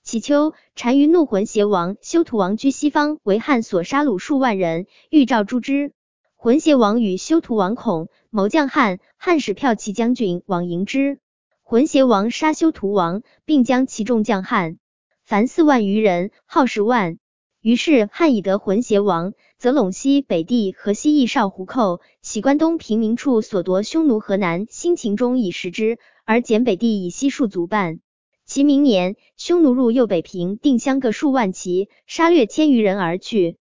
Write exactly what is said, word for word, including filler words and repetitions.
其秋，单于怒浑邪王、修图王居西方，为汉所杀戮数万人，欲召诛之。浑邪王与修图王恐，谋将汉，汉使骠骑将军往迎之。浑邪王杀修图王，并将其众将汉，凡四万余人，号十万。于是汉以得浑邪王，则陇西北地河西邑少胡寇，袭关东平民处所夺匈奴河南、新秦中以食之，而减北地以西数足半。其明年，匈奴入右北平、定襄各数万骑，杀掠千余人而去。